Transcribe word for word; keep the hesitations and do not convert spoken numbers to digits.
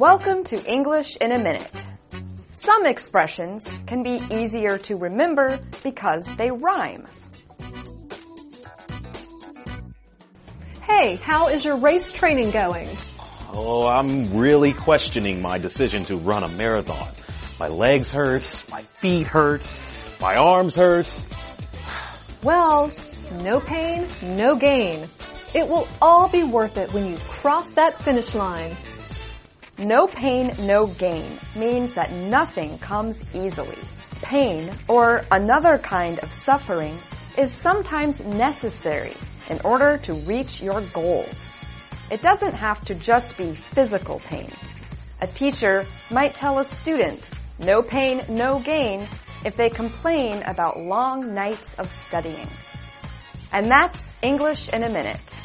Welcome to English in a Minute. Some expressions can be easier to remember because they rhyme. Hey, how is your race training going? Oh, I'm really questioning my decision to run a marathon. My legs hurt, my feet hurt, my arms hurt. Well, no pain, no gain. It will all be worth it when you cross that finish line. No pain, no gain means that nothing comes easily. Pain, or another kind of suffering, is sometimes necessary in order to reach your goals. It doesn't have to just be physical pain. A teacher might tell a student, no pain, no gain, if they complain about long nights of studying. And that's English in a Minute.